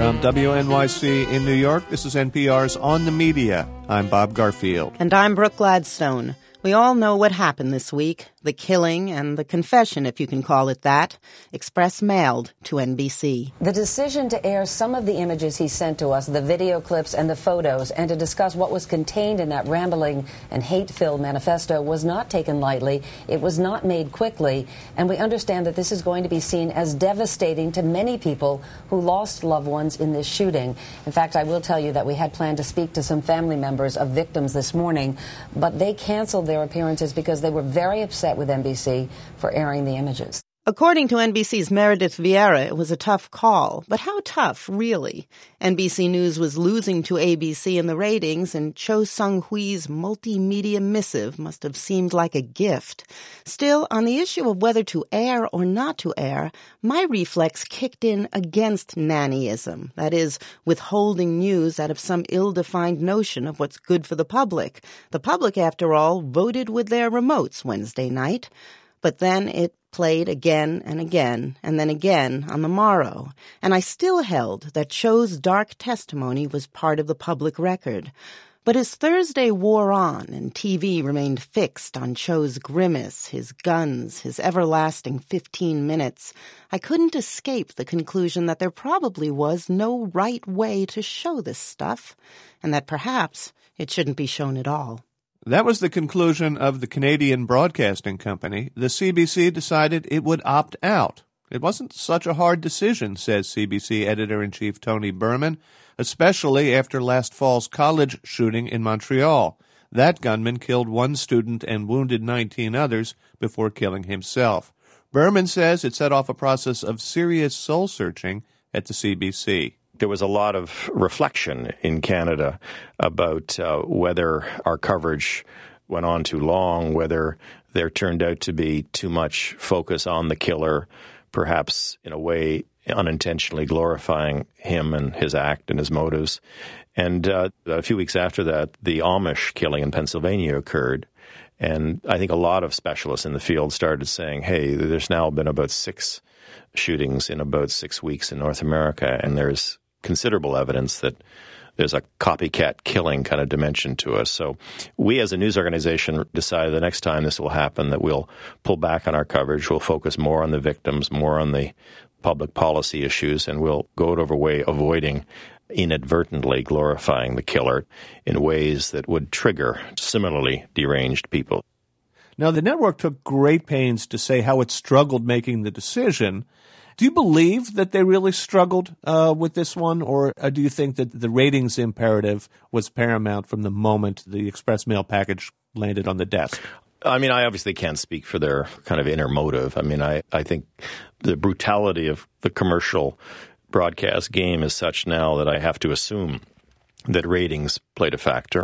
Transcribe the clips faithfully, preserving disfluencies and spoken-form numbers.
From W N Y C in New York, this is N P R's On the Media. I'm Bob Garfield. And I'm Brooke Gladstone. We all know what happened this week, the killing and the confession, if you can call it that, express mailed to N B C. The decision to air some of the images he sent to us, the video clips and the photos, and to discuss what was contained in that rambling and hate-filled manifesto was not taken lightly. It was not made quickly, and we understand that this is going to be seen as devastating to many people who lost loved ones in this shooting. In fact, I will tell you that we had planned to speak to some family members of victims this morning, but they canceled their appearances because they were very upset with N B C for airing the images. According to N B C's Meredith Vieira, it was a tough call. But how tough, really? N B C News was losing to A B C in the ratings, and Cho Sung-hwi's multimedia missive must have seemed like a gift. Still, on the issue of whether to air or not to air, my reflex kicked in against nannyism, that is, withholding news out of some ill-defined notion of what's good for the public. The public, after all, voted with their remotes Wednesday night. But then it played again and again, and then again on the morrow, and I still held that Cho's dark testimony was part of the public record. But as Thursday wore on and T V remained fixed on Cho's grimace, his guns, his everlasting fifteen minutes, I couldn't escape the conclusion that there probably was no right way to show this stuff, and that perhaps it shouldn't be shown at all. That was the conclusion of the Canadian Broadcasting Company. The C B C decided it would opt out. It wasn't such a hard decision, says C B C Editor-in-Chief Tony Berman, especially after last fall's college shooting in Montreal. That gunman killed one student and wounded nineteen others before killing himself. Berman says it set off a process of serious soul-searching at the C B C. There was a lot of reflection in Canada about uh, whether our coverage went on too long, whether there turned out to be too much focus on the killer, perhaps in a way unintentionally glorifying him and his act and his motives. And uh, a few weeks after that, the Amish killing in Pennsylvania occurred. And I think a lot of specialists in the field started saying, hey, there's now been about six shootings in about six weeks in North America, and there's considerable evidence that there's a copycat killing kind of dimension to us. So we as a news organization decided the next time this will happen that we'll pull back on our coverage. We'll focus more on the victims, more on the public policy issues, and we'll go out of our way avoiding inadvertently glorifying the killer in ways that would trigger similarly deranged people. Now, the network took great pains to say how it struggled making the decision. Do you believe that they really struggled uh, with this one, or uh, do you think that the ratings imperative was paramount from the moment the express mail package landed on the desk? I mean, I obviously can't speak for their kind of inner motive. I mean, I, I think the brutality of the commercial broadcast game is such now that I have to assume that ratings played a factor.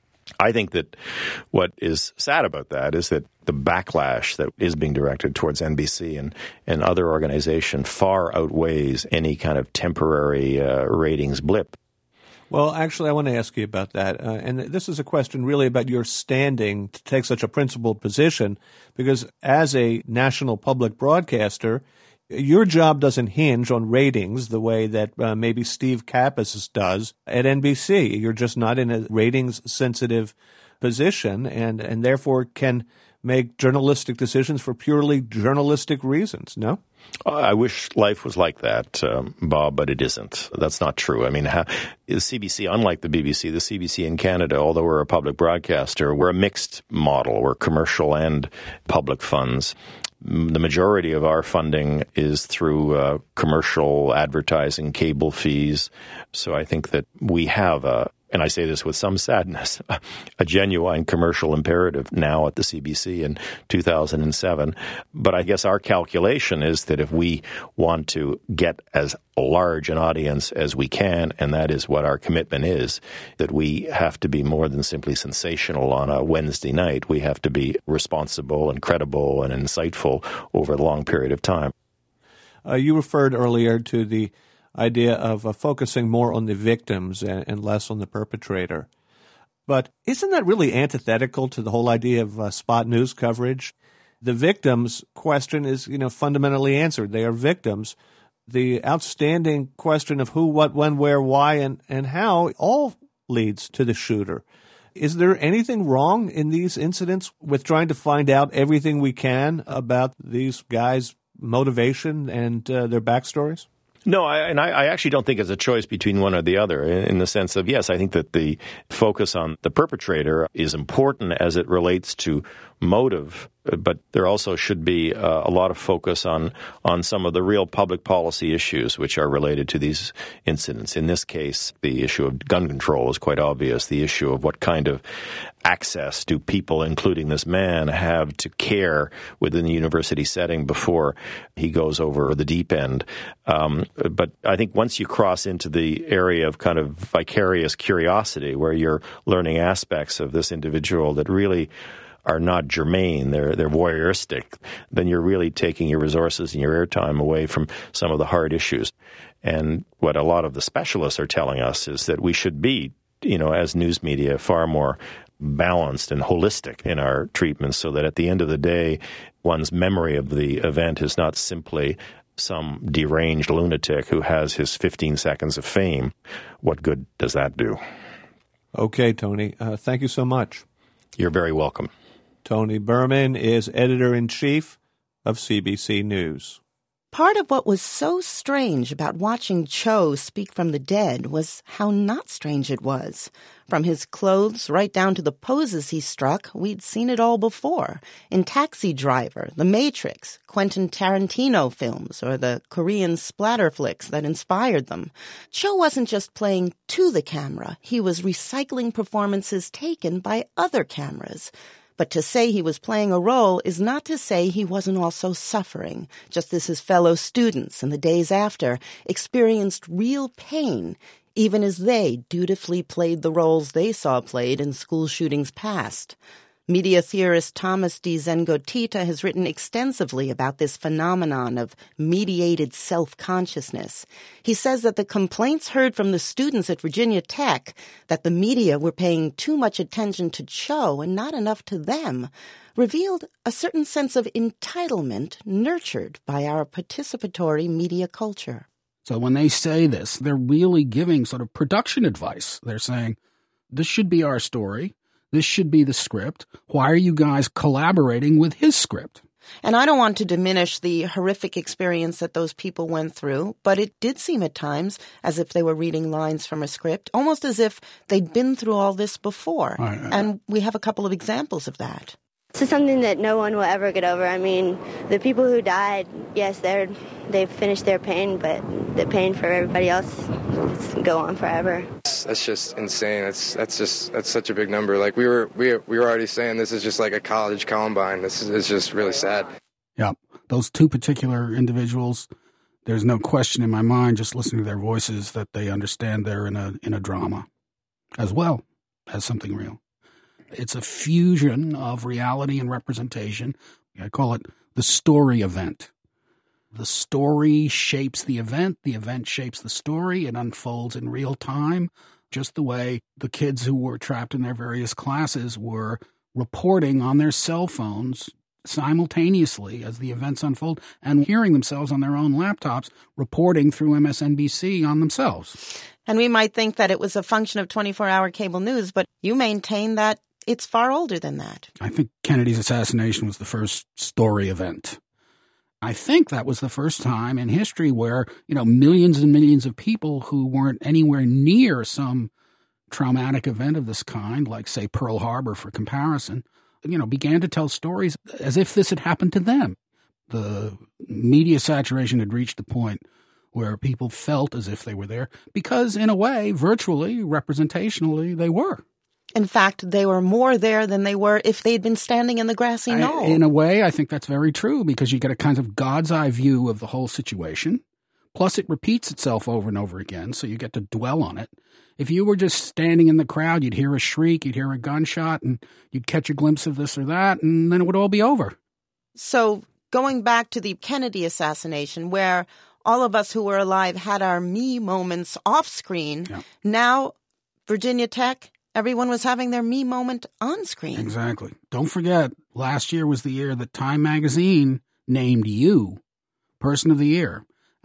I think that what is sad about that is that the backlash that is being directed towards N B C and, and other organizations far outweighs any kind of temporary uh, ratings blip. Well, actually, I want to ask you about that. Uh, and this is a question really about your standing to take such a principled position, because as a national public broadcaster, your job doesn't hinge on ratings the way that uh, maybe Steve Kappas does at N B C. You're just not in a ratings-sensitive position and, and therefore can make journalistic decisions for purely journalistic reasons, no? I wish life was like that, um, Bob, but it isn't. That's not true. I mean, how, the C B C, unlike the B B C, the C B C in Canada, although we're a public broadcaster, we're a mixed model. We're commercial and public funds. The majority of our funding is through uh, commercial advertising, cable fees. So I think that we have a, and I say this with some sadness, a genuine commercial imperative now at the C B C in two thousand seven. But I guess our calculation is that if we want to get as large an audience as we can, and that is what our commitment is, that we have to be more than simply sensational on a Wednesday night. We have to be responsible and credible and insightful over a long period of time. Uh, you referred earlier to the idea of uh, focusing more on the victims and, and less on the perpetrator. But isn't that really antithetical to the whole idea of uh, spot news coverage? The victims question is, you know, fundamentally answered. They are victims. the outstanding question of who, what, when, where, why, and, and how all leads to the shooter. Is there anything wrong in these incidents with trying to find out everything we can about these guys' motivation and uh, their backstories? No, I, and I, I actually don't think it's a choice between one or the other in, in the sense of, yes, I think that the focus on the perpetrator is important as it relates to motive, but there also should be uh, a lot of focus on, on some of the real public policy issues which are related to these incidents. In this case, the issue of gun control is quite obvious. The issue of what kind of access do people, including this man, have to care within the university setting before he goes over the deep end. Um, but I think once you cross into the area of kind of vicarious curiosity, where you're learning aspects of this individual that really are not germane, they're they're voyeuristic, then you're really taking your resources and your airtime away from some of the hard issues. And what a lot of the specialists are telling us is that we should be, you know, as news media, far more balanced and holistic in our treatments, so that at the end of the day, one's memory of the event is not simply some deranged lunatic who has his fifteen seconds of fame. What good does that do? Okay, Tony. Uh, thank you so much. You're very welcome. Tony Berman is editor-in-chief of C B C News. Part of what was so strange about watching Cho speak from the dead was how not strange it was. From his clothes right down to the poses he struck, we'd seen it all before. In Taxi Driver, The Matrix, Quentin Tarantino films, or the Korean splatter flicks that inspired them. Cho wasn't just playing to the camera. He was recycling performances taken by other cameras. But to say he was playing a role is not to say he wasn't also suffering, just as his fellow students in the days after experienced real pain, even as they dutifully played the roles they saw played in school shootings past. Media theorist Thomas D. Zengotita has written extensively about this phenomenon of mediated self-consciousness. He says that the complaints heard from the students at Virginia Tech that the media were paying too much attention to Cho and not enough to them revealed a certain sense of entitlement nurtured by our participatory media culture. So when they say this, they're really giving sort of production advice. They're saying, this should be our story. This should be the script. Why are you guys collaborating with his script? And I don't want to diminish the horrific experience that those people went through, but it did seem at times as if they were reading lines from a script, almost as if they'd been through all this before. Right, right. And we have a couple of examples of that. This is something that no one will ever get over. I mean, the people who died, yes, they're, they've finished their pain, but the pain for everybody else will go on forever. That's just insane. That's that's just that's such a big number. Like we were we we were already saying, this is just like a college Columbine. This is it's just really sad. Yeah, those two particular individuals, there's no question in my mind, just listening to their voices, that they understand they're in a in a drama as well as something real. It's a fusion of reality and representation. I call it the story event. The story shapes the event. The event shapes the story. It unfolds in real time, just the way the kids who were trapped in their various classes were reporting on their cell phones simultaneously as the events unfold, and hearing themselves on their own laptops reporting through M S N B C on themselves. And we might think that it was a function of twenty-four hour cable news, but you maintain that it's far older than that. I think Kennedy's assassination was the first story event. I think that was the first time in history where, you know, millions and millions of people who weren't anywhere near some traumatic event of this kind, like, say, Pearl Harbor for comparison, you know, began to tell stories as if this had happened to them. The media saturation had reached the point where people felt as if they were there because, in a way, virtually, representationally, they were. In fact, they were more there than they were if they'd been standing in the grassy knoll. I, in a way, I think that's very true because you get a kind of God's eye view of the whole situation. Plus, it repeats itself over and over again, so you get to dwell on it. If you were just standing in the crowd, you'd hear a shriek, you'd hear a gunshot, and you'd catch a glimpse of this or that, and then it would all be over. So, going back to the Kennedy assassination, where all of us who were alive had our me moments off screen, yeah. Now, Virginia Tech, everyone was having their me moment on screen. Exactly. Don't forget, last year was the year that Time magazine named you Person of the Year.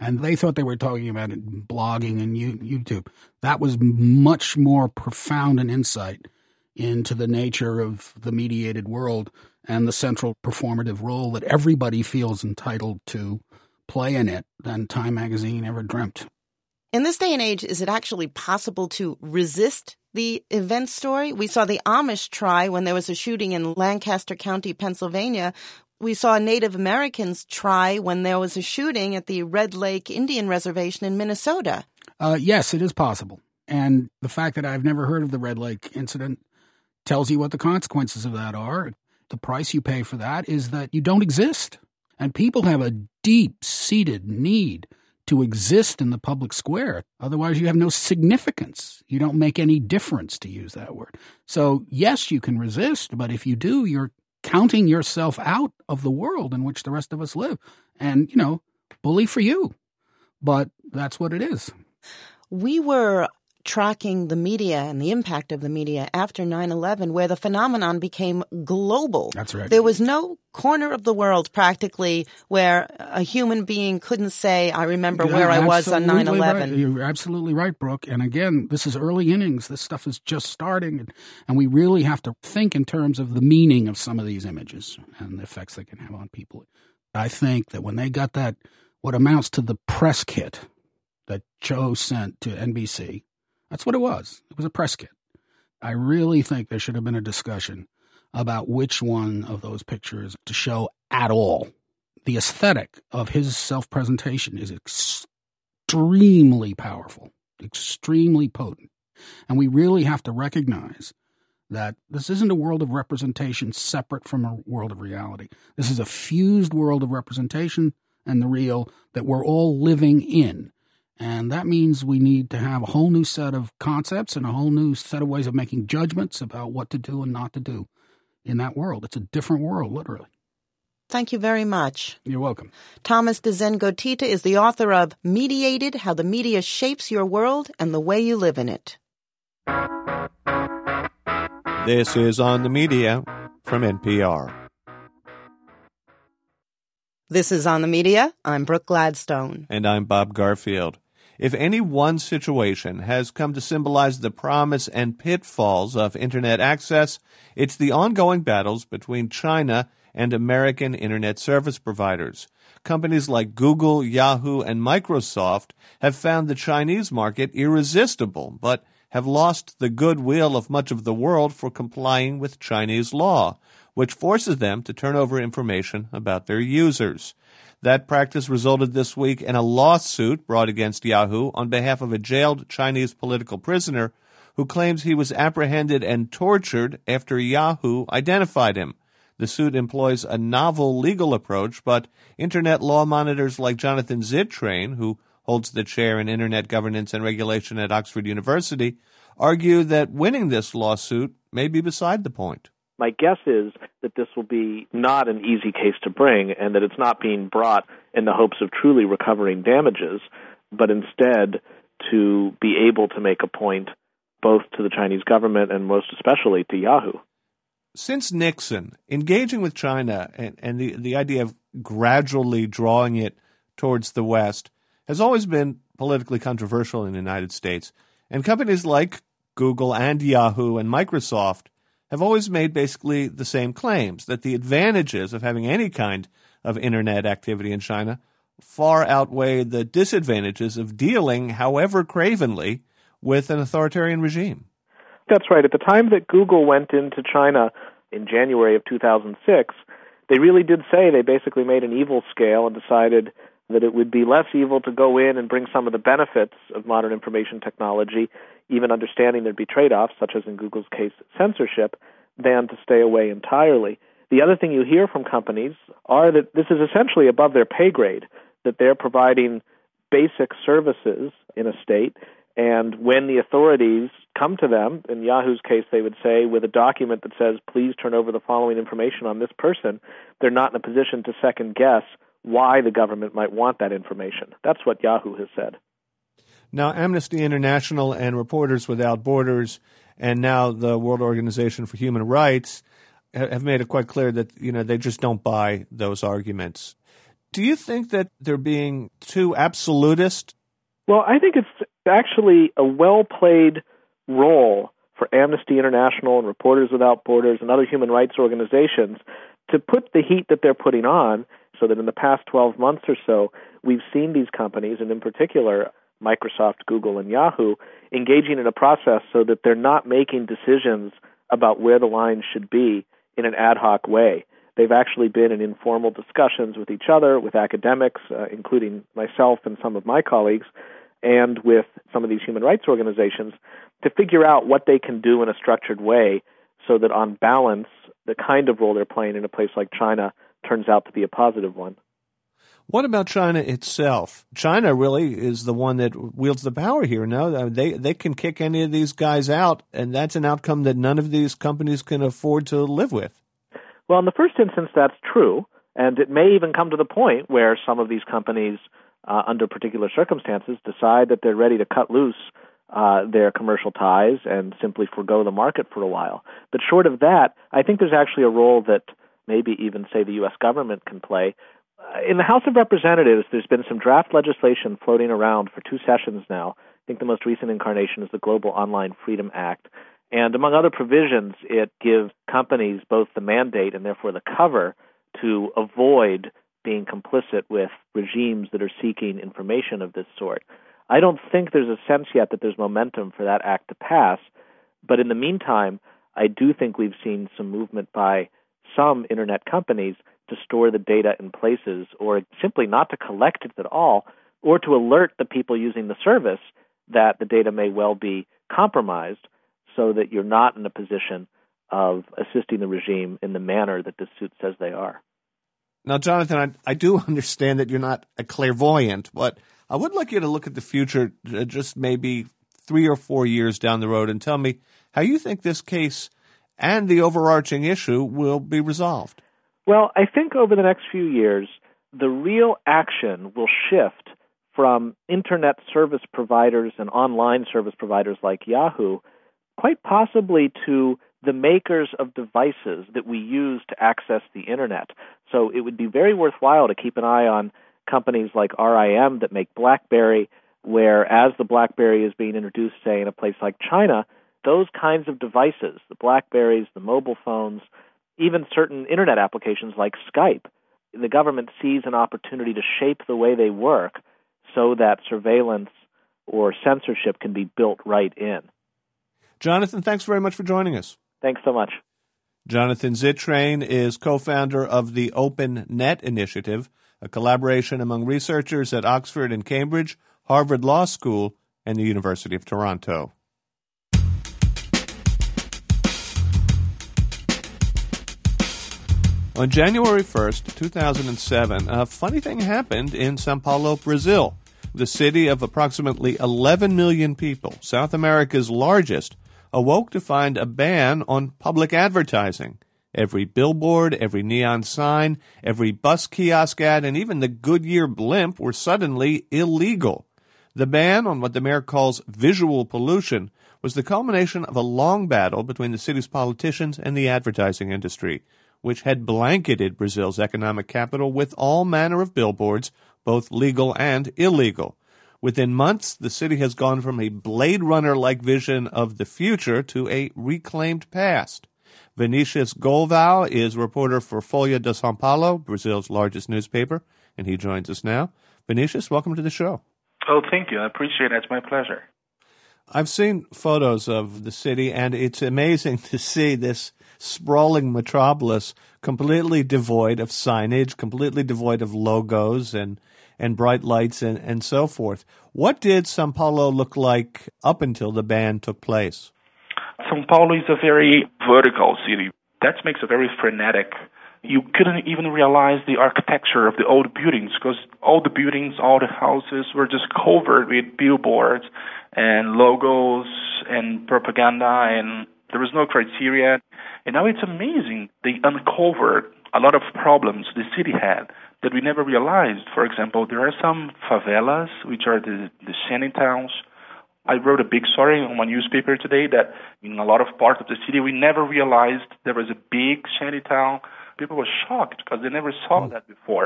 And they thought they were talking about it, blogging and YouTube. That was much more profound an insight into the nature of the mediated world and the central performative role that everybody feels entitled to play in it than Time magazine ever dreamt. In this day and age, is it actually possible to resist the event story? We saw the Amish try when there was a shooting in Lancaster County, Pennsylvania. We saw Native Americans try when there was a shooting at the Red Lake Indian Reservation in Minnesota. Uh, yes, it is possible. And the fact that I've never heard of the Red Lake incident tells you what the consequences of that are. The price you pay for that is that you don't exist. And people have a deep-seated need to exist in the public square. Otherwise, you have no significance. You don't make any difference, to use that word. So, yes, you can resist, but if you do, you're counting yourself out of the world in which the rest of us live. And, you know, bully for you. But that's what it is. We were tracking the media and the impact of the media after nine eleven, where the phenomenon became global. That's right. There was no corner of the world practically where a human being couldn't say, I remember You're where I was on nine eleven. Right. You're absolutely right, Brooke. And again, this is early innings. This stuff is just starting. And, and we really have to think in terms of the meaning of some of these images and the effects they can have on people. I think that when they got that, what amounts to the press kit that Cho sent to N B C, that's what it was. It was a press kit. I really think there should have been a discussion about which one of those pictures to show at all. The aesthetic of his self-presentation is extremely powerful, extremely potent. And we really have to recognize that this isn't a world of representation separate from a world of reality. This is a fused world of representation and the real that we're all living in. And that means we need to have a whole new set of concepts and a whole new set of ways of making judgments about what to do and not to do in that world. It's a different world, literally. Thank you very much. You're welcome. Thomas Dzengotita is the author of Mediated, How the Media Shapes Your World and the Way You Live in It. This is On the Media from N P R. This is On the Media. I'm Brooke Gladstone. And I'm Bob Garfield. If any one situation has come to symbolize the promise and pitfalls of Internet access, it's the ongoing battles between China and American Internet service providers. Companies like Google, Yahoo, and Microsoft have found the Chinese market irresistible, but have lost the goodwill of much of the world for complying with Chinese law, which forces them to turn over information about their users. That practice resulted this week in a lawsuit brought against Yahoo on behalf of a jailed Chinese political prisoner who claims he was apprehended and tortured after Yahoo identified him. The suit employs a novel legal approach, but Internet law monitors like Jonathan Zittrain, who holds the chair in Internet governance and regulation at Oxford University, argue that winning this lawsuit may be beside the point. My guess is that this will be not an easy case to bring and that it's not being brought in the hopes of truly recovering damages, but instead to be able to make a point both to the Chinese government and most especially to Yahoo. Since Nixon, engaging with China and, and the, the idea of gradually drawing it towards the West has always been politically controversial in the United States. And companies like Google and Yahoo and Microsoft have always made basically the same claims, that the advantages of having any kind of Internet activity in China far outweigh the disadvantages of dealing, however cravenly, with an authoritarian regime. That's right. At the time that Google went into China in January of two thousand six, they really did say they basically made an evil scale and decided that it would be less evil to go in and bring some of the benefits of modern information technology, even understanding there'd be trade-offs, such as in Google's case, censorship, than to stay away entirely. The other thing you hear from companies are that this is essentially above their pay grade, that they're providing basic services in a state, and when the authorities come to them, in Yahoo's case they would say, with a document that says, please turn over the following information on this person, they're not in a position to second-guess why the government might want that information. That's what Yahoo has said. Now, Amnesty International and Reporters Without Borders and now the World Organization for Human Rights have made it quite clear that, you know, they just don't buy those arguments. Do you think that they're being too absolutist? Well, I think it's actually a well-played role for Amnesty International and Reporters Without Borders and other human rights organizations to put the heat that they're putting on, so that in the past twelve months or so, we've seen these companies, and in particular Microsoft, Google, and Yahoo, engaging in a process so that they're not making decisions about where the lines should be in an ad hoc way. They've actually been in informal discussions with each other, with academics, uh, including myself and some of my colleagues, and with some of these human rights organizations to figure out what they can do in a structured way so that on balance, the kind of role they're playing in a place like China turns out to be a positive one. What about China itself? China really is the one that wields the power here. No, they they can kick any of these guys out, and that's an outcome that none of these companies can afford to live with. Well, in the first instance, that's true, and it may even come to the point where some of these companies, uh, under particular circumstances, decide that they're ready to cut loose uh, their commercial ties and simply forgo the market for a while. But short of that, I think there's actually a role that maybe even, say, the U S government can play. In the House of Representatives, there's been some draft legislation floating around for two sessions now. I think the most recent incarnation is the Global Online Freedom Act. And among other provisions, it gives companies both the mandate and therefore the cover to avoid being complicit with regimes that are seeking information of this sort. I don't think there's a sense yet that there's momentum for that act to pass. But in the meantime, I do think we've seen some movement by some Internet companies to store the data in places, or simply not to collect it at all, or to alert the people using the service that the data may well be compromised, so that you're not in a position of assisting the regime in the manner that this suit says they are. Now, Jonathan, I, I do understand that you're not a clairvoyant, but I would like you to look at the future uh, just maybe three or four years down the road and tell me how you think this case and the overarching issue will be resolved. Well, I think over the next few years, the real action will shift from Internet service providers and online service providers like Yahoo, quite possibly to the makers of devices that we use to access the Internet. So it would be very worthwhile to keep an eye on companies like R I M that make BlackBerry, where as the BlackBerry is being introduced, say, in a place like China, those kinds of devices, the BlackBerries, the mobile phones, even certain Internet applications like Skype, the government sees an opportunity to shape the way they work so that surveillance or censorship can be built right in. Jonathan, thanks very much for joining us. Thanks so much. Jonathan Zittrain is co-founder of the Open Net Initiative, a collaboration among researchers at Oxford and Cambridge, Harvard Law School, and the University of Toronto. On January first, two thousand seven, a funny thing happened in São Paulo, Brazil, the city of approximately eleven million people, South America's largest, awoke to find a ban on public advertising. Every billboard, every neon sign, every bus kiosk ad, and even the Goodyear blimp were suddenly illegal. The ban on what the mayor calls visual pollution was the culmination of a long battle between the city's politicians and the advertising industry, which had blanketed Brazil's economic capital with all manner of billboards, both legal and illegal. Within months, the city has gone from a Blade Runner-like vision of the future to a reclaimed past. Vinicius Golval is reporter for Folha de São Paulo, Brazil's largest newspaper, and he joins us now. Vinicius, welcome to the show. Oh, thank you. I appreciate it. It's my pleasure. I've seen photos of the city, and it's amazing to see this sprawling metropolis completely devoid of signage, completely devoid of logos and, and bright lights and, and so forth. What did São Paulo look like up until the ban took place? São Paulo is a very vertical city. That makes it very frenetic. You couldn't even realize the architecture of the old buildings because all the buildings, all the houses were just covered with billboards and logos and propaganda, and there was no criteria. And now it's amazing. They uncovered a lot of problems the city had that we never realized. For example, there are some favelas, which are the, the shanty towns. I wrote a big story on my newspaper today that in a lot of parts of the city, we never realized there was a big shanty town. People were shocked because they never saw that before.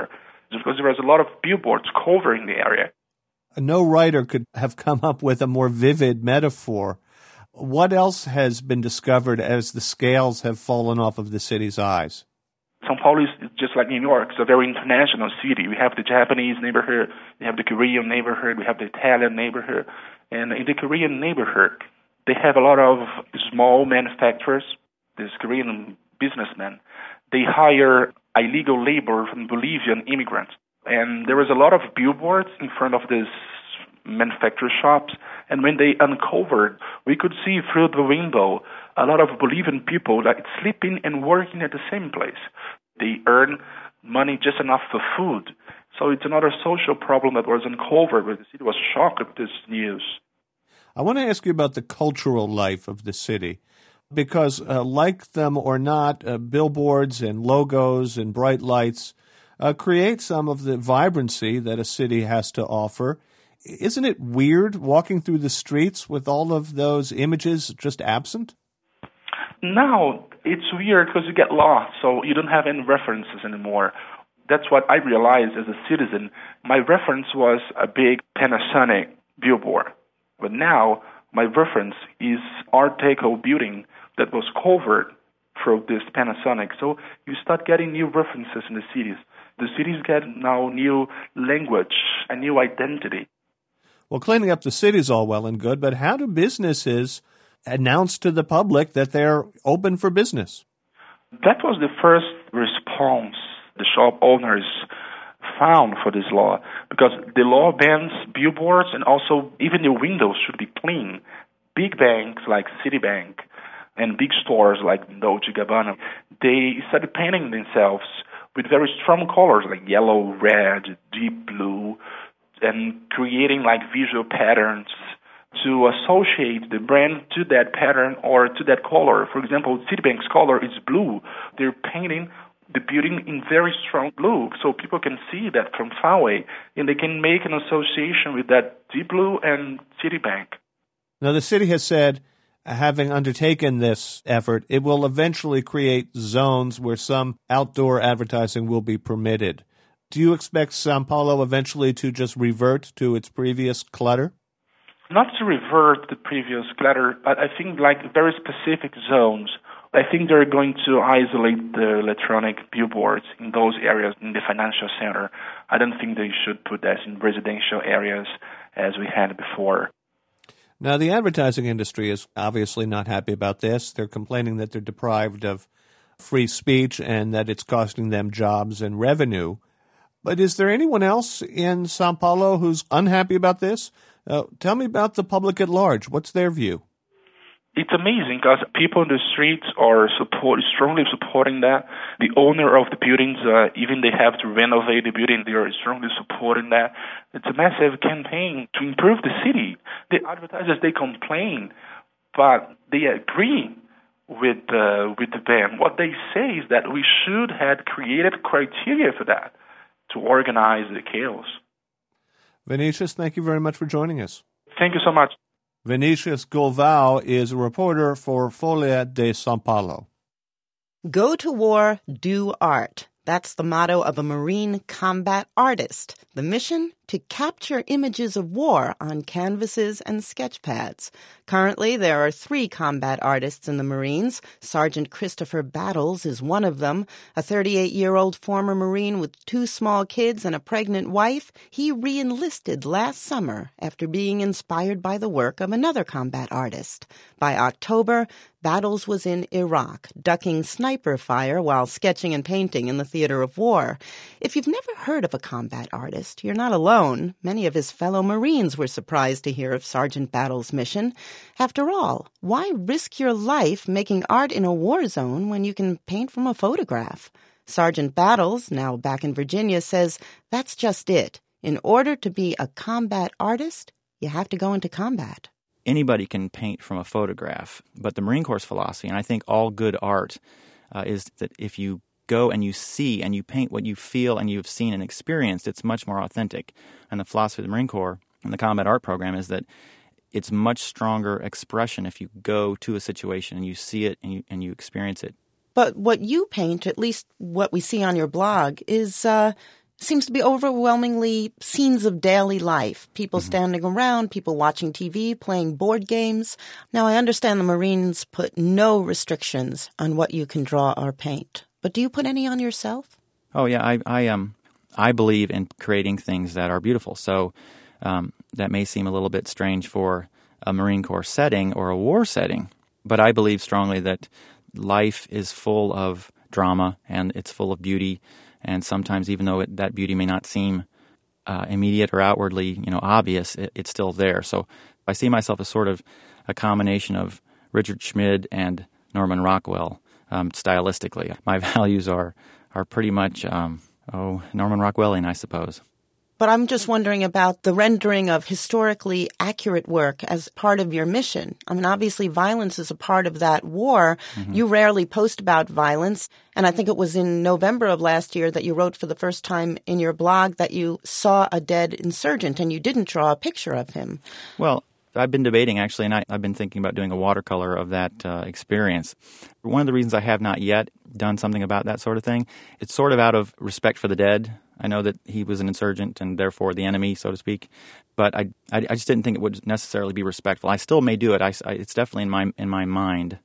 just because there was a lot of billboards covering the area. No writer could have come up with a more vivid metaphor. What else has been discovered as the scales have fallen off of the city's eyes? São Paulo is just like New York. It's a very international city. We have the Japanese neighborhood, we have the Korean neighborhood, we have the Italian neighborhood. And in the Korean neighborhood, they have a lot of small manufacturers, these Korean businessmen. They hire illegal labor from Bolivian immigrants. And there was a lot of billboards in front of these manufacturer shops. And when they uncovered, we could see through the window a lot of Bolivian people like sleeping and working at the same place. They earn money just enough for food. So it's another social problem that was uncovered, but the city was shocked at this news. I want to ask you about the cultural life of the city, because uh, like them or not, uh, billboards and logos and bright lights uh, create some of the vibrancy that a city has to offer. Isn't it weird walking through the streets with all of those images just absent? No, it's weird because you get lost, so you don't have any references anymore. That's what I realized as a citizen. My reference was a big Panasonic billboard. But now my reference is Art Deco building that was covered through this Panasonic. So you start getting new references in the cities. The cities get now new language, a new identity. Well, cleaning up the city is all well and good, but how do businesses announce to the public that they're open for business? That was the first response the shop owners found for this law, because the law bans billboards and also even the windows should be clean. Big banks like Citibank and big stores like Dolce and Gabbana, they started painting themselves with very strong colors like yellow, red, deep blue, and creating like visual patterns to associate the brand to that pattern or to that color. For example, Citibank's color is blue. They're painting the building in very strong blue, so people can see that from far away, and they can make an association with that deep blue and Citibank. Now, the city has said, having undertaken this effort, it will eventually create zones where some outdoor advertising will be permitted. Do you expect São Paulo eventually to just revert to its previous clutter? Not to revert the previous clutter, but I think like very specific zones. I think they're going to isolate the electronic billboards in those areas in the financial center. I don't think they should put that in residential areas as we had before. Now, the advertising industry is obviously not happy about this. They're complaining that they're deprived of free speech and that it's costing them jobs and revenue. But is there anyone else in São Paulo who's unhappy about this? Uh, tell me about the public at large. What's their view? It's amazing because people in the streets are support, strongly supporting that. The owner of the buildings, uh, even they have to renovate the building, they are strongly supporting that. It's a massive campaign to improve the city. The advertisers, they complain, but they agree with, uh, with the ban. What they say is that we should have created criteria for that to organize the chaos. Vinicius, thank you very much for joining us. Thank you so much. Vinicius Galvão is a reporter for Folha de São Paulo. Go to war, do art. That's the motto of a Marine combat artist. The mission? To capture images of war on canvases and sketch pads. Currently, there are three combat artists in the Marines. Sergeant Christopher Battles is one of them. A thirty-eight-year-old former Marine with two small kids and a pregnant wife. He re-enlisted last summer after being inspired by the work of another combat artist. By October, Battles was in Iraq, ducking sniper fire while sketching and painting in the theater of war. If you've never heard of a combat artist, you're not alone. Many of his fellow Marines were surprised to hear of Sergeant Battles' mission. After all, why risk your life making art in a war zone when you can paint from a photograph? Sergeant Battles, now back in Virginia, says that's just it. In order to be a combat artist, you have to go into combat. Anybody can paint from a photograph, but the Marine Corps' philosophy, and I think all good art, uh, is that if you go and you see and you paint what you feel and you've seen and experienced, it's much more authentic. And the philosophy of the Marine Corps and the combat art program is that it's much stronger expression if you go to a situation and you see it and you and you experience it. But what you paint, at least what we see on your blog, is uh, seems to be overwhelmingly scenes of daily life. People mm-hmm. standing around, people watching T V, playing board games. Now, I understand the Marines put no restrictions on what you can draw or paint. But do you put any on yourself? Oh, yeah. I I, um, I believe in creating things that are beautiful. So um, that may seem a little bit strange for a Marine Corps setting or a war setting. But I believe strongly that life is full of drama and it's full of beauty. And sometimes, even though it, that beauty may not seem uh, immediate or outwardly, you know, obvious, it, it's still there. So I see myself as sort of a combination of Richard Schmid and Norman Rockwell um, stylistically. My values are are pretty much, um, oh, Norman Rockwellian, I suppose. But I'm just wondering about the rendering of historically accurate work as part of your mission. I mean, obviously, violence is a part of that war. Mm-hmm. You rarely post about violence. And I think it was in November of last year that you wrote for the first time in your blog that you saw a dead insurgent and you didn't draw a picture of him. Well, I've been debating, actually, and I, I've been thinking about doing a watercolor of that uh, experience. One of the reasons I have not yet done something about that sort of thing, it's sort of out of respect for the dead. I know that he was an insurgent and therefore the enemy, so to speak, but I, I, I just didn't think it would necessarily be respectful. I still may do it. I, I, it's definitely in my in my mind.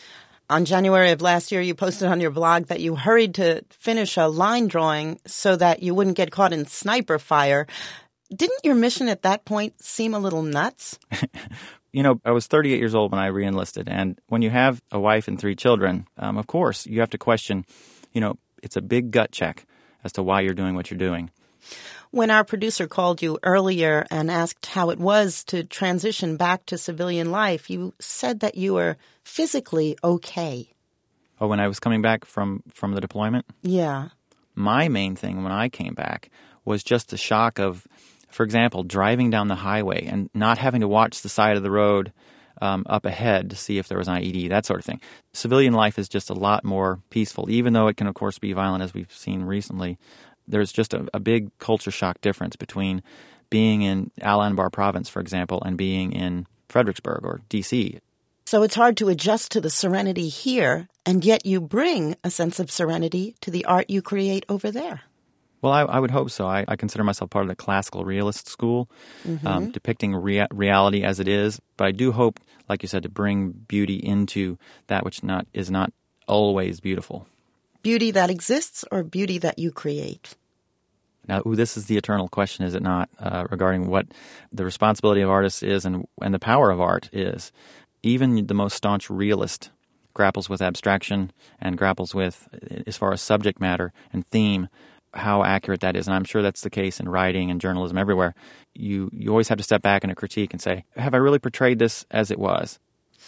On January of last year, you posted on your blog that you hurried to finish a line drawing so that you wouldn't get caught in sniper fire. Didn't your mission at that point seem a little nuts? You know, I was thirty-eight years old when I reenlisted, and when you have a wife and three children, um, of course, you have to question, you know, it's a big gut check as to why you're doing what you're doing. When our producer called you earlier and asked how it was to transition back to civilian life, you said that you were physically okay. Oh, when I was coming back from, from the deployment? Yeah. My main thing when I came back was just the shock of, for example, driving down the highway and not having to watch the side of the road um, up ahead to see if there was an I E D, that sort of thing. Civilian life is just a lot more peaceful, even though it can, of course, be violent, as we've seen recently. There's just a, a big culture shock difference between being in Al Anbar province, for example, and being in Fredericksburg or D C. So it's hard to adjust to the serenity here, and yet you bring a sense of serenity to the art you create over there. Well, I, I would hope so. I, I consider myself part of the classical realist school, mm-hmm. um, depicting rea- reality as it is. But I do hope, like you said, to bring beauty into that which not is not always beautiful. Beauty that exists or beauty that you create? Now, ooh, this is the eternal question, is it not, uh, regarding what the responsibility of artists is and, and the power of art is. Even the most staunch realist grapples with abstraction and grapples with, as far as subject matter and theme, how accurate that is. And I'm sure that's the case in writing and journalism everywhere. You you always have to step back in a critique and say, have I really portrayed this as it was?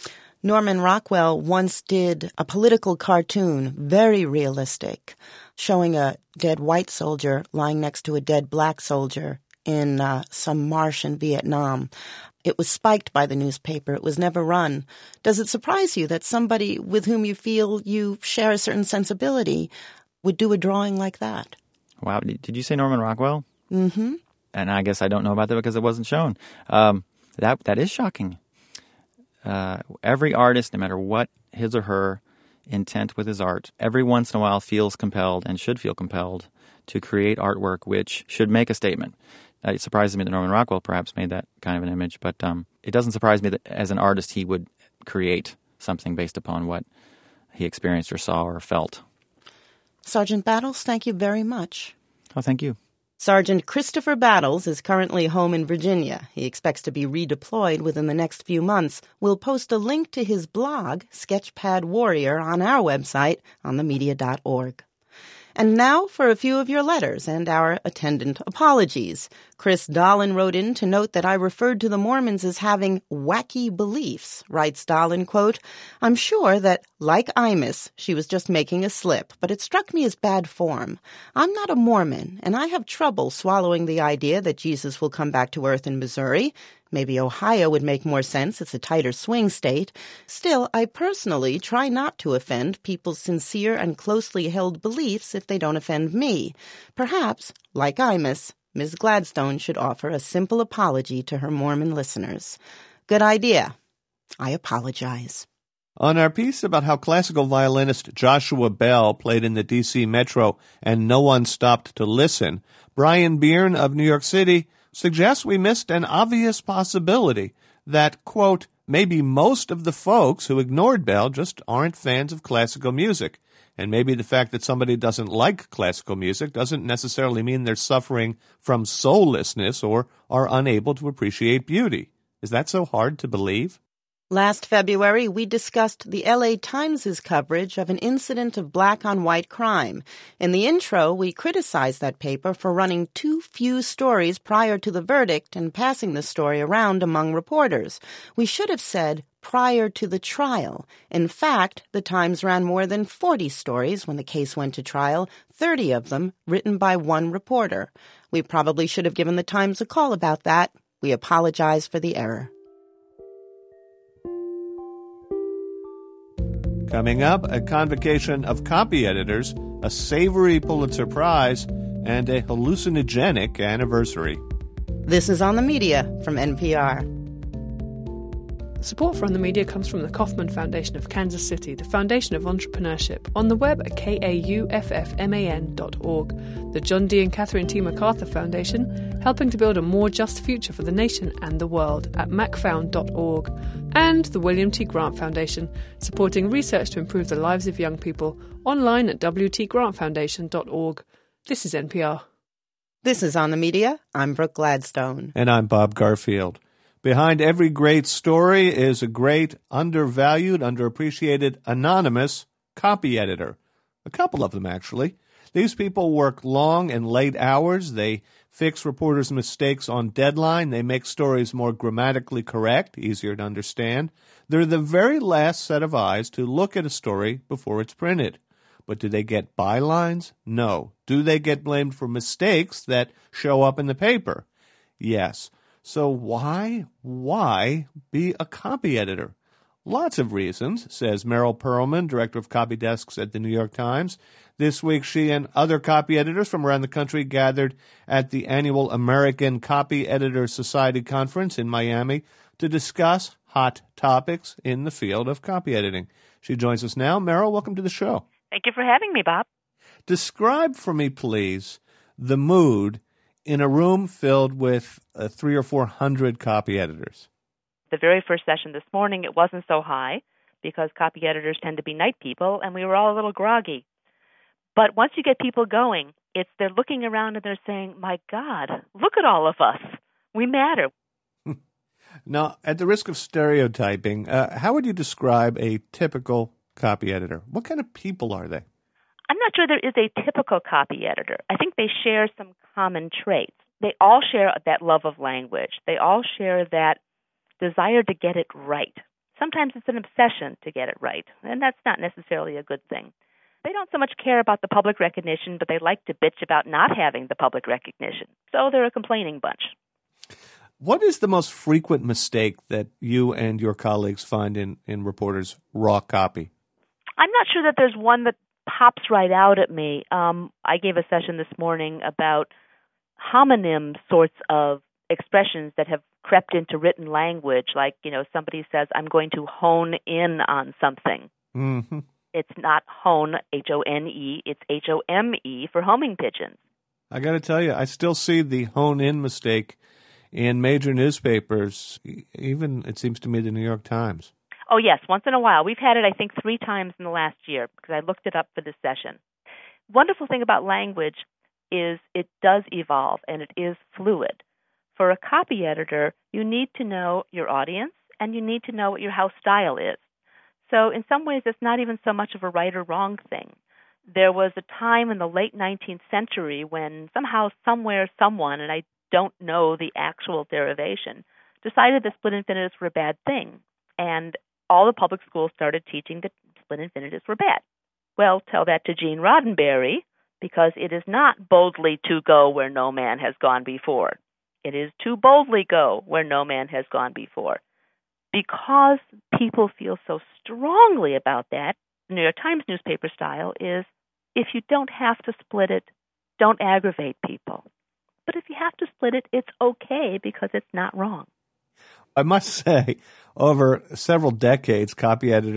Norman Rockwell once did a political cartoon, very realistic, showing a dead white soldier lying next to a dead black soldier in uh, some marsh in Vietnam. It was spiked by the newspaper. It was never run. Does it surprise you that somebody with whom you feel you share a certain sensibility would do a drawing like that? Wow. Did you say Norman Rockwell? Mm-hmm. And I guess I don't know about that because it wasn't shown. Um, that that is shocking. Uh, every artist, no matter what his or her intent with his art, every once in a while feels compelled and should feel compelled to create artwork which should make a statement. Uh, it surprises me that Norman Rockwell perhaps made that kind of an image, but um, it doesn't surprise me that as an artist he would create something based upon what he experienced or saw or felt. Sergeant Battles, thank you very much. Oh, thank you. Sergeant Christopher Battles is currently home in Virginia. He expects to be redeployed within the next few months. We'll post a link to his blog, Sketchpad Warrior, on our website, on the media dot org. And now for a few of your letters and our attendant apologies. Chris Dolan wrote in to note that I referred to the Mormons as having wacky beliefs. Writes Dolan, quote, I'm sure that, like Imus, she was just making a slip, but it struck me as bad form. I'm not a Mormon, and I have trouble swallowing the idea that Jesus will come back to earth in Missouri. Maybe Ohio would make more sense. It's a tighter swing state. Still, I personally try not to offend people's sincere and closely held beliefs if they don't offend me. Perhaps, like Imus, Miz Gladstone should offer a simple apology to her Mormon listeners. Good idea. I apologize. On our piece about how classical violinist Joshua Bell played in the D C Metro and no one stopped to listen, Brian Byrne of New York City suggests we missed an obvious possibility that, quote, maybe most of the folks who ignored Bell just aren't fans of classical music. And maybe the fact that somebody doesn't like classical music doesn't necessarily mean they're suffering from soullessness or are unable to appreciate beauty. Is that so hard to believe? Last February, we discussed the L A Times' coverage of an incident of black-on-white crime. In the intro, we criticized that paper for running too few stories prior to the verdict and passing the story around among reporters. We should have said prior to the trial. In fact, the Times ran more than forty stories when the case went to trial, thirty of them written by one reporter. We probably should have given the Times a call about that. We apologize for the error. Coming up, a convocation of copy editors, a savory Pulitzer Prize, and a hallucinogenic anniversary. This is On the Media from N P R. Support for On the Media comes from the Kauffman Foundation of Kansas City, the foundation of entrepreneurship, on the web at K A U F F M A N dot org, the John D. and Catherine T. MacArthur Foundation, helping to build a more just future for the nation and the world at mac found dot org, and the William T. Grant Foundation, supporting research to improve the lives of young people, online at w t grant foundation dot org. This is N P R. This is On the Media. I'm Brooke Gladstone. And I'm Bob Garfield. Behind every great story is a great, undervalued, underappreciated, anonymous copy editor. A couple of them, actually. These people work long and late hours. They fix reporters' mistakes on deadline. They make stories more grammatically correct, easier to understand. They're the very last set of eyes to look at a story before it's printed. But do they get bylines? No. Do they get blamed for mistakes that show up in the paper? Yes. So why, why be a copy editor? Lots of reasons, says Meryl Perlman, director of copy desks at the New York Times. This week, she and other copy editors from around the country gathered at the annual American Copy Editors Society conference in Miami to discuss hot topics in the field of copy editing. She joins us now. Meryl, welcome to the show. Thank you for having me, Bob. Describe for me, please, the mood in a room filled with uh, three or four hundred copy editors. The very first session this morning, it wasn't so high because copy editors tend to be night people, and we were all a little groggy. But once you get people going, it's they're looking around and they're saying, my God, look at all of us. We matter. Now, at the risk of stereotyping, uh, how would you describe a typical copy editor? What kind of people are they? I'm not sure there is a typical copy editor. I think they share some common traits. They all share that love of language. They all share that desire to get it right. Sometimes it's an obsession to get it right, and that's not necessarily a good thing. They don't so much care about the public recognition, but they like to bitch about not having the public recognition. So they're a complaining bunch. What is the most frequent mistake that you and your colleagues find in, in reporters' raw copy? I'm not sure that there's one that pops right out at me. Um, I gave a session this morning about homonym sorts of expressions that have crept into written language, like, you know, somebody says, I'm going to hone in on something. Mm-hmm. It's not hone, H O N E, it's H O M E for homing pigeons. I got to tell you, I still see the hone in mistake in major newspapers, even, it seems to me, the New York Times. Oh, yes, once in a while. We've had it, I think, three times in the last year because I looked it up for this session. Wonderful thing about language is it does evolve and it is fluid. For a copy editor, you need to know your audience and you need to know what your house style is. So in some ways, it's not even so much of a right or wrong thing. There was a time in the late nineteenth century when somehow, somewhere, someone, and I don't know the actual derivation, decided that split infinitives were a bad thing. And all the public schools started teaching that split infinitives were bad. Well, tell that to Gene Roddenberry, because it is not boldly to go where no man has gone before. It is to boldly go where no man has gone before. Because people feel so strongly about that, the New York Times newspaper style is, if you don't have to split it, don't aggravate people. But if you have to split it, it's okay because it's not wrong. I must say, over several decades, copy editors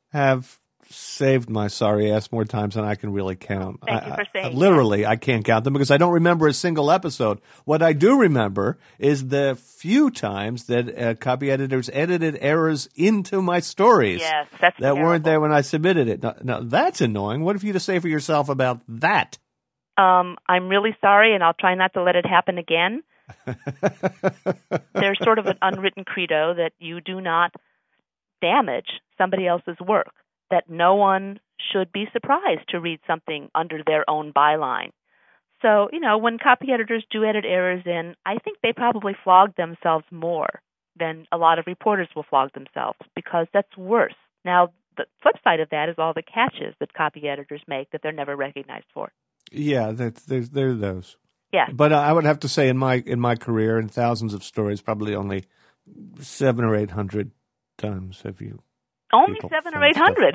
have saved my sorry ass more times than I can really count. Thank I, you for saying I, literally, that. I can't count them because I don't remember a single episode. What I do remember is the few times that uh, copy editors edited errors into my stories. Yes, that's that terrible. weren't there when I submitted it. Now, now, that's annoying. What have you to say for yourself about that? Um, I'm really sorry, and I'll try not to let it happen again. There's sort of an unwritten credo that you do not damage somebody else's work, that no one should be surprised to read something under their own byline. So, you know, when copy editors do edit errors in, I think they probably flog themselves more than a lot of reporters will flog themselves, because that's worse. Now, the flip side of that is all the catches that copy editors make that they're never recognized for. Yeah, that's, there's, there are those. Yeah. But I would have to say in my in my career, in thousands of stories, probably only seven or eight hundred times have you. Only seven or eight hundred.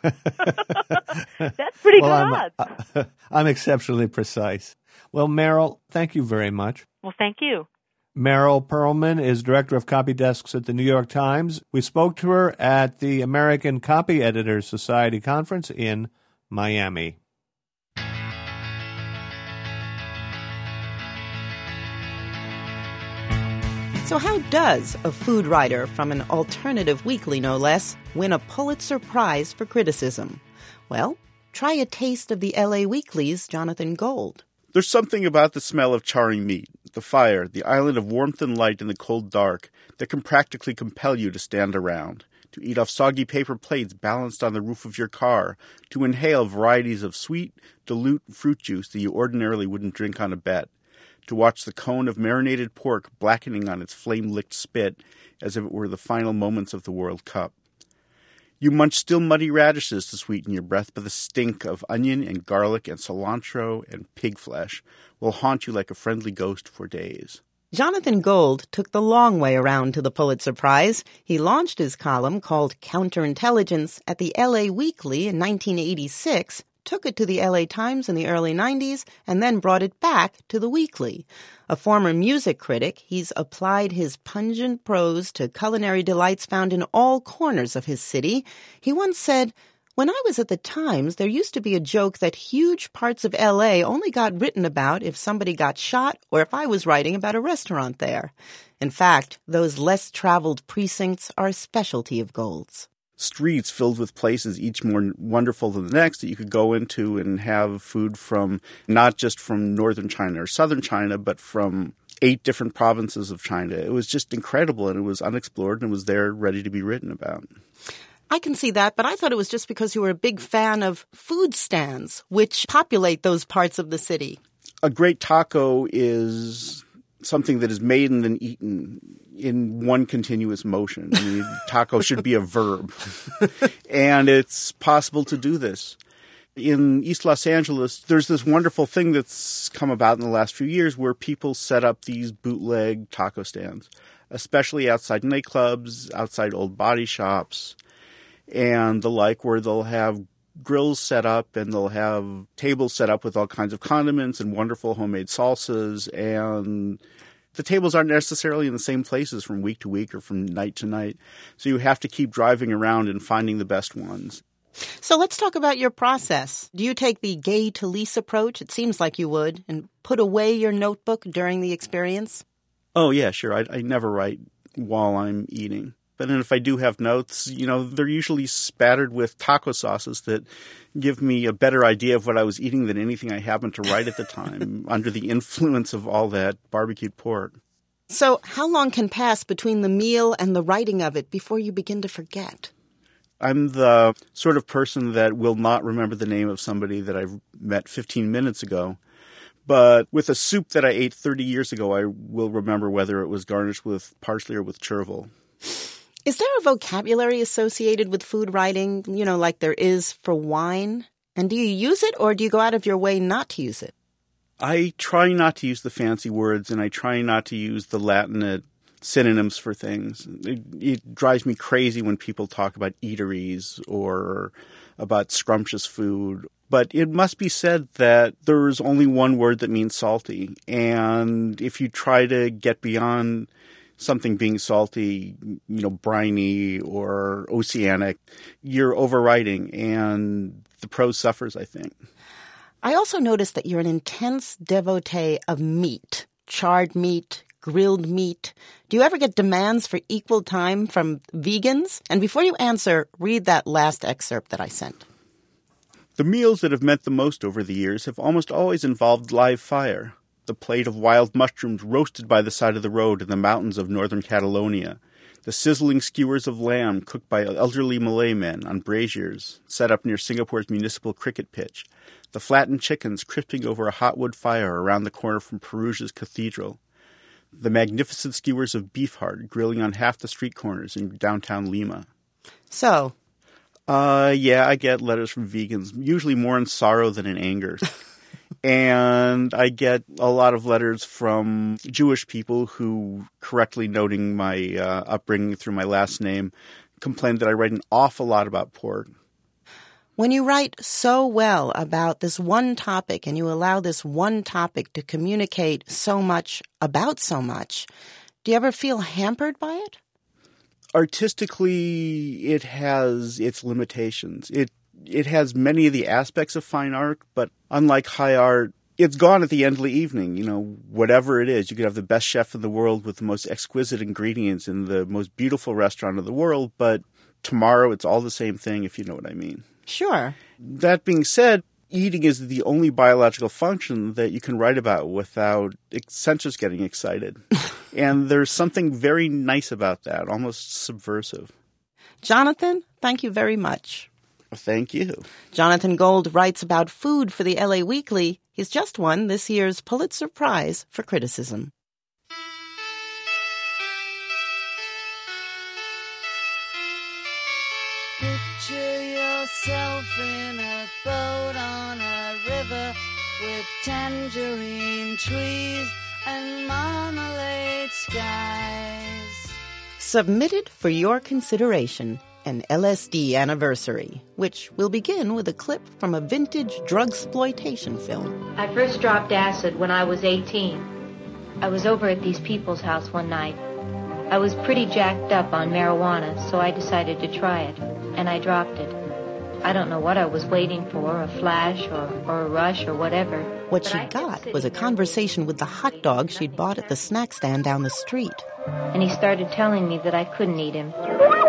That's pretty well, good I'm, odds. uh, I'm exceptionally precise. Well, Meryl, thank you very much. Well, thank you. Meryl Perlman is director of copy desks at the New York Times. We spoke to her at the American Copy Editors Society conference in Miami. So how does a food writer from an alternative weekly, no less, win a Pulitzer Prize for criticism? Well, try a taste of the L A Weekly's Jonathan Gold. There's something about the smell of charring meat, the fire, the island of warmth and light in the cold dark that can practically compel you to stand around, to eat off soggy paper plates balanced on the roof of your car, to inhale varieties of sweet, dilute fruit juice that you ordinarily wouldn't drink on a bet, to watch the cone of marinated pork blackening on its flame-licked spit as if it were the final moments of the World Cup. You munch still muddy radishes to sweeten your breath, but the stink of onion and garlic and cilantro and pig flesh will haunt you like a friendly ghost for days. Jonathan Gold took the long way around to the Pulitzer Prize. He launched his column called Counterintelligence at the L A Weekly in nineteen eighty-six, took it to the L A Times in the early nineties, and then brought it back to the Weekly. A former music critic, he's applied his pungent prose to culinary delights found in all corners of his city. He once said, "When I was at the Times, there used to be a joke that huge parts of L A only got written about if somebody got shot or if I was writing about a restaurant there." In fact, those less traveled precincts are a specialty of Gold's. Streets filled with places, each more wonderful than the next, that you could go into and have food from, not just from northern China or southern China, but from eight different provinces of China. It was just incredible, and it was unexplored, and it was there ready to be written about. I can see that, but I thought it was just because you were a big fan of food stands, which populate those parts of the city. A great taco is something that is made and then eaten in one continuous motion. I mean, taco should be a verb. And it's possible to do this. In East Los Angeles, there's this wonderful thing that's come about in the last few years where people set up these bootleg taco stands, especially outside nightclubs, outside old body shops, and the like, where they'll have grills set up and they'll have tables set up with all kinds of condiments and wonderful homemade salsas, and the tables aren't necessarily in the same places from week to week or from night to night. So you have to keep driving around and finding the best ones. So let's talk about your process. Do you take the Gay Talese approach? It seems like you would, and put away your notebook during the experience? Oh, yeah, sure. I, I never write while I'm eating. But then if I do have notes, you know, they're usually spattered with taco sauces that give me a better idea of what I was eating than anything I happened to write at the time, under the influence of all that barbecued pork. So how long can pass between the meal and the writing of it before you begin to forget? I'm the sort of person that will not remember the name of somebody that I've met fifteen minutes ago. But with a soup that I ate thirty years ago, I will remember whether it was garnished with parsley or with chervil. Is there a vocabulary associated with food writing, you know, like there is for wine? And do you use it, or do you go out of your way not to use it? I try not to use the fancy words, and I try not to use the Latinate synonyms for things. It, it drives me crazy when people talk about eateries or about scrumptious food. But it must be said that there's only one word that means salty. And if you try to get beyond something being salty, you know, briny or oceanic, you're overwriting, and the prose suffers, I think. I also noticed that you're an intense devotee of meat, charred meat, grilled meat. Do you ever get demands for equal time from vegans? And before you answer, read that last excerpt that I sent. The meals that have meant the most over the years have almost always involved live fire. The plate of wild mushrooms roasted by the side of the road in the mountains of northern Catalonia. The sizzling skewers of lamb cooked by elderly Malay men on braziers set up near Singapore's municipal cricket pitch. The flattened chickens crisping over a hot wood fire around the corner from Perugia's cathedral. The magnificent skewers of beef heart grilling on half the street corners in downtown Lima. So? Uh, yeah, I get letters from vegans, usually more in sorrow than in anger. And I get a lot of letters from Jewish people who, correctly noting my uh, upbringing through my last name, complain that I write an awful lot about pork. When you write so well about this one topic and you allow this one topic to communicate so much about so much, do you ever feel hampered by it? Artistically, it has its limitations. It It has many of the aspects of fine art, but unlike high art, it's gone at the end of the evening. You know, whatever it is, you could have the best chef in the world with the most exquisite ingredients in the most beautiful restaurant in the world, but tomorrow it's all the same thing, if you know what I mean. Sure. That being said, eating is the only biological function that you can write about without censors getting excited. And there's something very nice about that, almost subversive. Jonathan, thank you very much. Thank you. Jonathan Gold writes about food for the L A Weekly. He's just won this year's Pulitzer Prize for criticism. Picture yourself in a boat on a river with tangerine trees and marmalade skies. Submitted for your consideration, an L S D anniversary, which will begin with a clip from a vintage drugsploitation film. I first dropped acid when I was eighteen. I was over at these people's house one night. I was pretty jacked up on marijuana, so I decided to try it, and I dropped it. I don't know what I was waiting for, a flash or, or a rush or whatever. What she got was a conversation with the hot dog she'd bought at the snack stand down the street. And he started telling me that I couldn't eat him.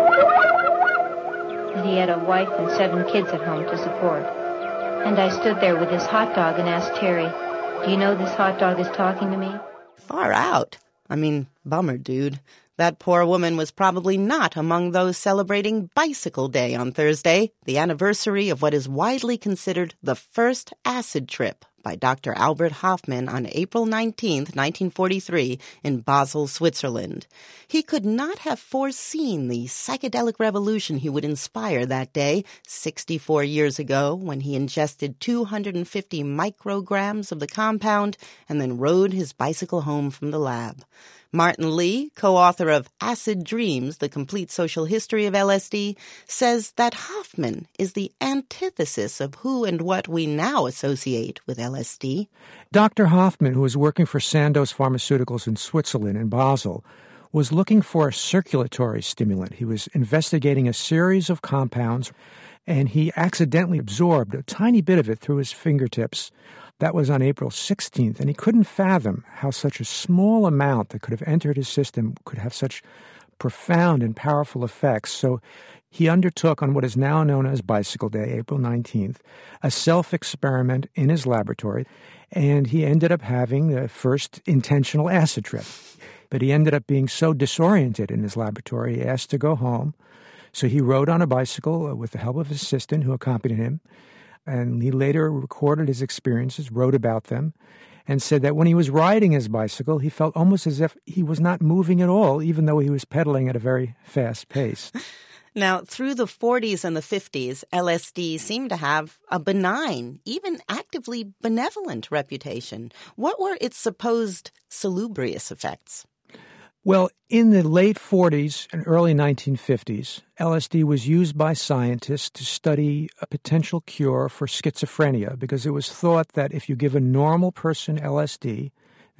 That he had a wife and seven kids at home to support. And I stood there with this hot dog and asked Terry, "Do you know this hot dog is talking to me?" Far out. I mean, bummer, dude. That poor woman was probably not among those celebrating Bicycle Day on Thursday, the anniversary of what is widely considered the first acid trip by Doctor Albert Hofmann on April nineteenth, nineteen forty-three, in Basel, Switzerland. He could not have foreseen the psychedelic revolution he would inspire that day, sixty-four years ago, when he ingested two hundred fifty micrograms of the compound and then rode his bicycle home from the lab. Martin Lee, co-author of Acid Dreams, The Complete Social History of L S D, says that Hofmann is the antithesis of who and what we now associate with L S D. Doctor Hofmann, who was working for Sandoz Pharmaceuticals in Switzerland, in Basel, was looking for a circulatory stimulant. He was investigating a series of compounds, and he accidentally absorbed a tiny bit of it through his fingertips. That was on April sixteenth, and he couldn't fathom how such a small amount that could have entered his system could have such profound and powerful effects. So he undertook, on what is now known as Bicycle Day, April nineteenth, a self-experiment in his laboratory, and he ended up having the first intentional acid trip. But he ended up being so disoriented in his laboratory, he asked to go home. So he rode on a bicycle with the help of his assistant who accompanied him. And he later recorded his experiences, wrote about them, and said that when he was riding his bicycle, he felt almost as if he was not moving at all, even though he was pedaling at a very fast pace. Now, through the forties and the fifties, L S D seemed to have a benign, even actively benevolent reputation. What were its supposed salubrious effects? Well, in the late forties and early nineteen fifties, L S D was used by scientists to study a potential cure for schizophrenia because it was thought that if you give a normal person L S D,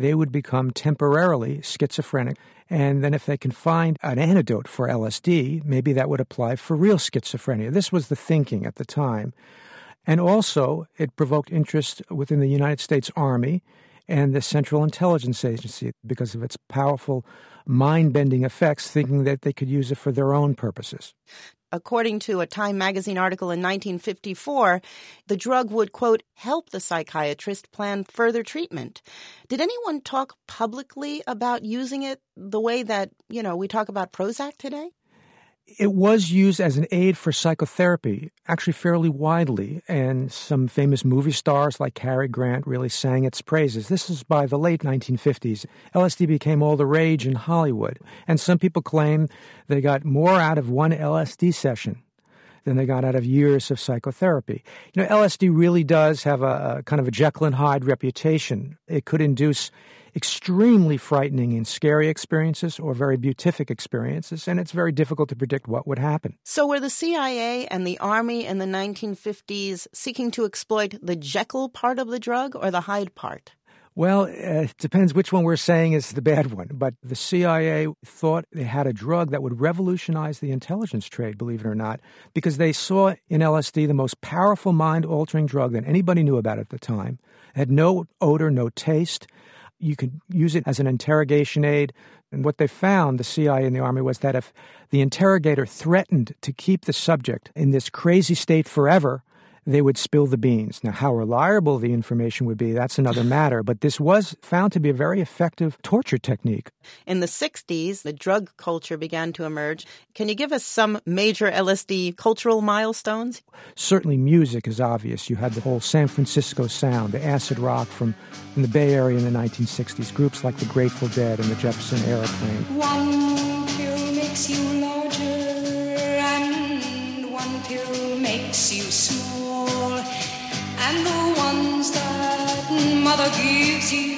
they would become temporarily schizophrenic. And then if they can find an antidote for L S D, maybe that would apply for real schizophrenia. This was the thinking at the time. And also, it provoked interest within the United States Army and the Central Intelligence Agency because of its powerful mind-bending effects, thinking that they could use it for their own purposes. According to a Time magazine article in nineteen fifty-four, the drug would, quote, help the psychiatrist plan further treatment. Did anyone talk publicly about using it the way that, you know, we talk about Prozac today? It was used as an aid for psychotherapy, actually fairly widely, and some famous movie stars like Cary Grant really sang its praises. This is by the late nineteen fifties. L S D became all the rage in Hollywood, and some people claim they got more out of one L S D session than they got out of years of psychotherapy. You know, L S D really does have a, a kind of a Jekyll and Hyde reputation. It could induce extremely frightening and scary experiences or very beatific experiences, and it's very difficult to predict what would happen. So were the C I A and the Army in the nineteen fifties seeking to exploit the Jekyll part of the drug or the Hyde part? Well, it depends which one we're saying is the bad one. But the C I A thought they had a drug that would revolutionize the intelligence trade, believe it or not, because they saw in L S D the most powerful mind-altering drug that anybody knew about at the time. It had no odor, no taste. You could use it as an interrogation aid. And what they found, the C I A and the Army, was that if the interrogator threatened to keep the subject in this crazy state forever, they would spill the beans. Now, how reliable the information would be, that's another matter. But this was found to be a very effective torture technique. In the sixties, the drug culture began to emerge. Can you give us some major L S D cultural milestones? Certainly music is obvious. You had the whole San Francisco sound, the acid rock from, from the Bay Area in the nineteen sixties, groups like the Grateful Dead and the Jefferson Airplane. One pill makes you larger and one pill makes you small. And the ones that mother gives you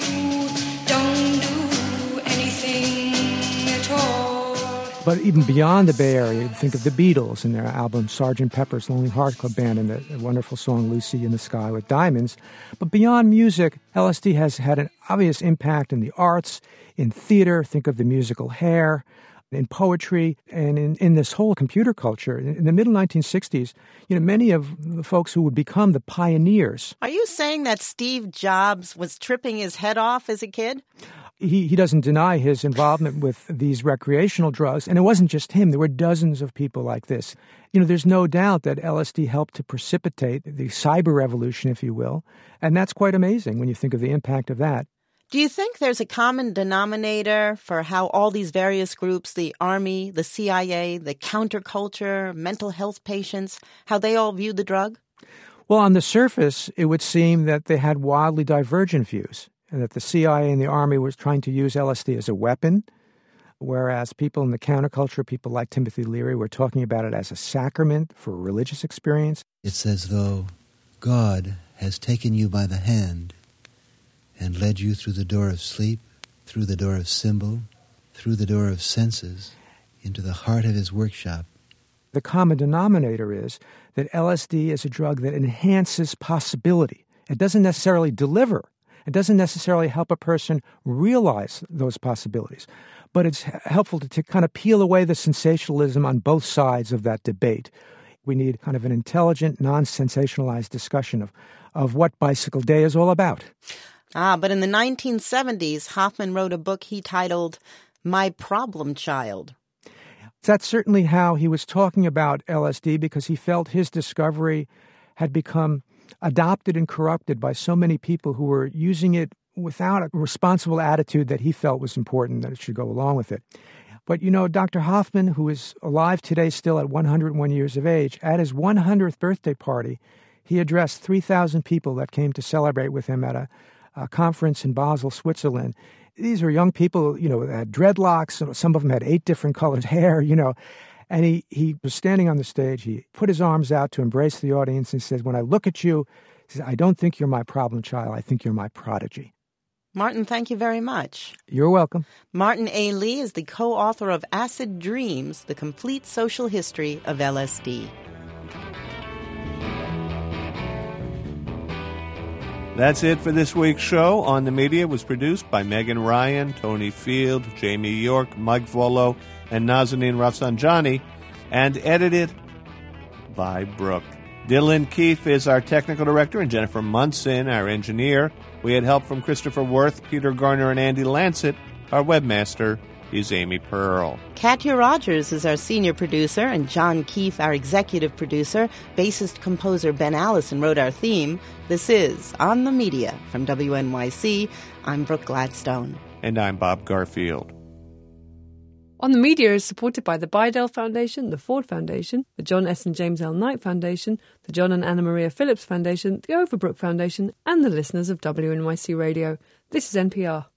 don't do anything at all. But even beyond the Bay Area, think of the Beatles and their album Sergeant Pepper's Lonely Hearts Club Band and the wonderful song Lucy in the Sky with Diamonds. But beyond music, L S D has had an obvious impact in the arts, in theater, think of the musical Hair, in poetry, and in, in this whole computer culture. In, in the middle nineteen sixties, you know, many of the folks who would become the pioneers. Are you saying that Steve Jobs was tripping his head off as a kid? He, he doesn't deny his involvement with these recreational drugs, and it wasn't just him. There were dozens of people like this. You know, there's no doubt that L S D helped to precipitate the cyber revolution, if you will, and that's quite amazing when you think of the impact of that. Do you think there's a common denominator for how all these various groups, the Army, the C I A, the counterculture, mental health patients, how they all view the drug? Well, on the surface, it would seem that they had wildly divergent views, and that the C I A and the Army was trying to use L S D as a weapon, whereas people in the counterculture, people like Timothy Leary, were talking about it as a sacrament for a religious experience. It's as though God has taken you by the hand and led you through the door of sleep, through the door of symbol, through the door of senses, into the heart of his workshop. The common denominator is that L S D is a drug that enhances possibility. It doesn't necessarily deliver. It doesn't necessarily help a person realize those possibilities. But it's helpful to, to kind of peel away the sensationalism on both sides of that debate. We need kind of an intelligent, non-sensationalized discussion of, of what Bicycle Day is all about. Ah, but in the nineteen seventies, Hoffman wrote a book he titled My Problem Child. That's certainly how he was talking about L S D, because he felt his discovery had become adopted and corrupted by so many people who were using it without a responsible attitude that he felt was important, that it should go along with it. But, you know, Doctor Hoffman, who is alive today still at one hundred one years of age, at his one hundredth birthday party, he addressed three thousand people that came to celebrate with him at a a conference in Basel, Switzerland. These were young people, you know, that had dreadlocks. Some of them had eight different colored hair, you know. And he, he was standing on the stage. He put his arms out to embrace the audience and says, when I look at you, he says, I don't think you're my problem child. I think you're my prodigy. Martin, thank you very much. You're welcome. Martin A. Lee is the co-author of Acid Dreams, The Complete Social History of L S D. That's it for this week's show. On the Media was produced by Megan Ryan, Tony Field, Jamie York, Mike Volo, and Nazanin Rafsanjani, and edited by Brooke. Dylan Keefe is our technical director, and Jennifer Munson, our engineer. We had help from Christopher Worth, Peter Garner, and Andy Lancet. Our webmaster is Amy Pearl. Katya Rogers is our senior producer, and John Keefe, our executive producer. Bassist-composer Ben Allison wrote our theme. This is On the Media from W N Y C. I'm Brooke Gladstone. And I'm Bob Garfield. On the Media is supported by the Bidell Foundation, the Ford Foundation, the John S. and James L. Knight Foundation, the John and Anna Maria Phillips Foundation, the Overbrook Foundation, and the listeners of W N Y C Radio. This is N P R.